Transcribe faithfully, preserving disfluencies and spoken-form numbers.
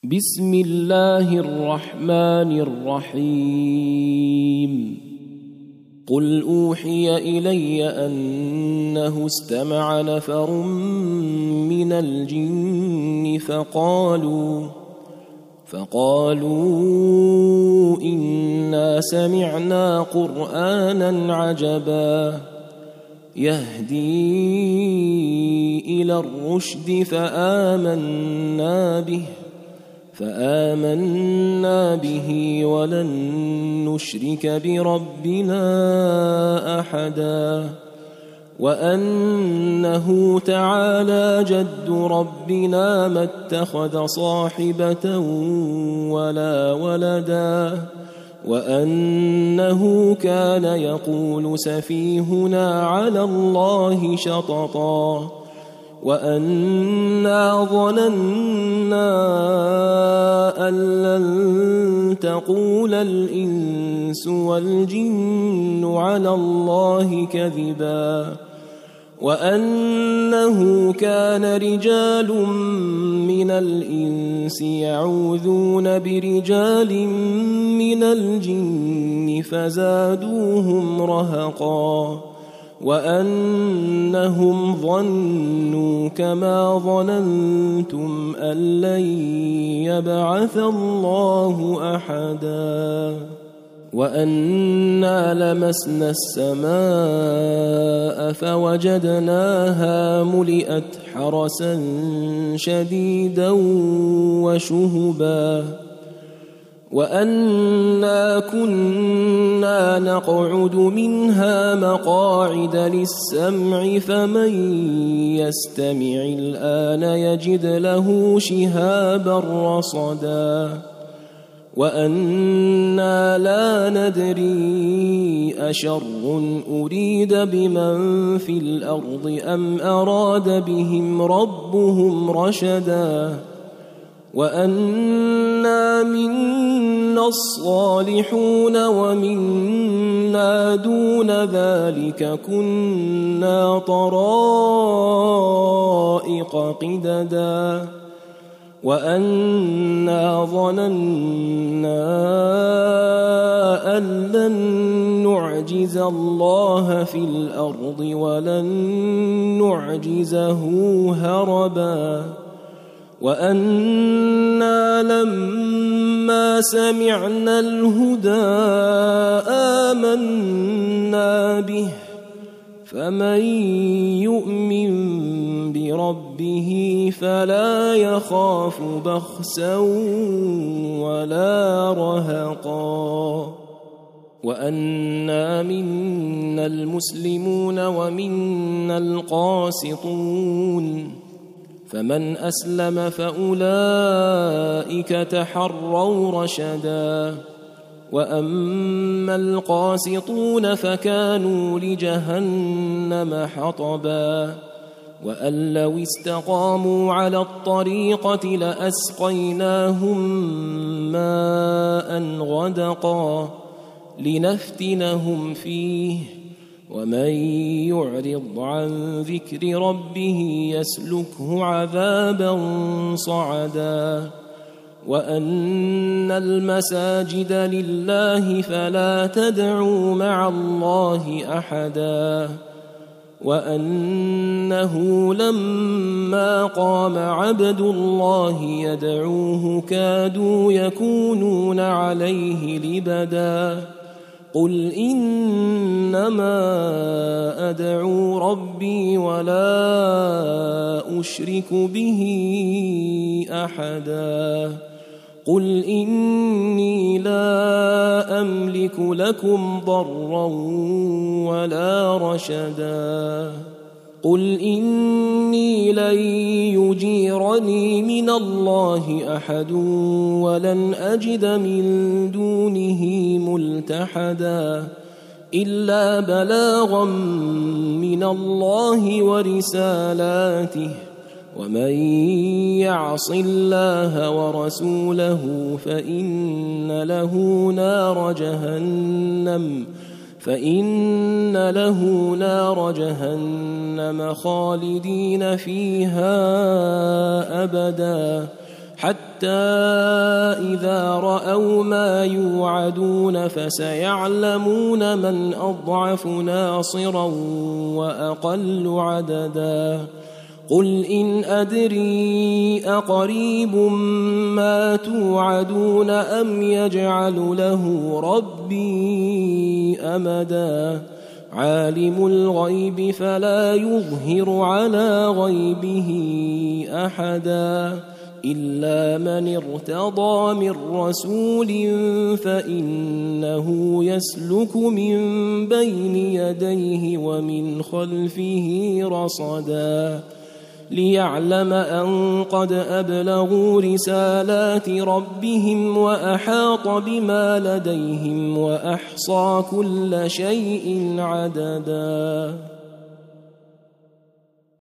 بسم الله الرحمن الرحيم قل أوحي إلي أنه استمع نفر من الجن فقالوا فقالوا إنا سمعنا قرآنا عجبا يهدي إلى الرشد فآمنا به فآمنا به ولن نشرك بربنا أحدا وأنه تعالى جد ربنا ما اتخذ صاحبة ولا ولدا وأنه كان يقول سفيهنا على الله شططا وأنا ظننا أن لن تقول الإنس والجن على الله كذبا وأنه كان رجال من الإنس يعوذون برجال من الجن فزادوهم رهقا وأنهم ظنوا كما ظننتم أن لن يبعث الله أحدا وأنا لمسنا السماء فوجدناها ملئت حرسا شديدا وشهبا وأنا كنا نقعد منها مقاعد للسمع فمن يستمع الآن يجد له شهابا رصدا وأنا لا ندري أشر أريد بمن في الأرض أم أراد بهم ربهم رشدا وأنا منا الصالحون ومنا دون ذلك كنا طرائق قددا وأنا ظننا أن لن نعجز الله في الأرض ولن نعجزه هربا وأنا لما سمعنا الهدى آمنا به فمن يؤمن بربه فلا يخاف بخسا ولا رهقا وأنا منا المسلمون ومنا القاسطون فمن أسلم فأولئك تحروا رشدا وأما القاسطون فكانوا لجهنم حطبا وأن لو استقاموا على الطريقة لأسقيناهم ماء غدقا لنفتنهم فيه ومن يعرض عن ذكر ربه يسلكه عذابا صعدا وأن المساجد لله فلا تدعوا مع الله أحدا وأنه لما قام عبد الله يدعوه كادوا يكونون عليه لبدا قل إنما أدعو ربي ولا أشرك به أحدا قل إني لا أملك لكم ضرا ولا رشدا قل إني لن يجيرني من الله أحد ولن أجد من دونه ملتحدا إلا بلاغا من الله ورسالاته ومن يعص الله ورسوله فإن له نار جهنم فإن له نار جهنم خالدين فيها أبدا حتى إذا رأوا ما يوعدون فسيعلمون من أضعف ناصرا وأقل عددا قل إن أدري أقريب ما توعدون أم يجعل له ربي أمدا عالم الغيب فلا يظهر على غيبه أحدا إلا من ارتضى من رسول فإنه يسلك من بين يديه ومن خلفه رصدا ليعلم أن قد أبلغوا رسالات ربهم وأحاط بما لديهم وأحصى كل شيء عددا.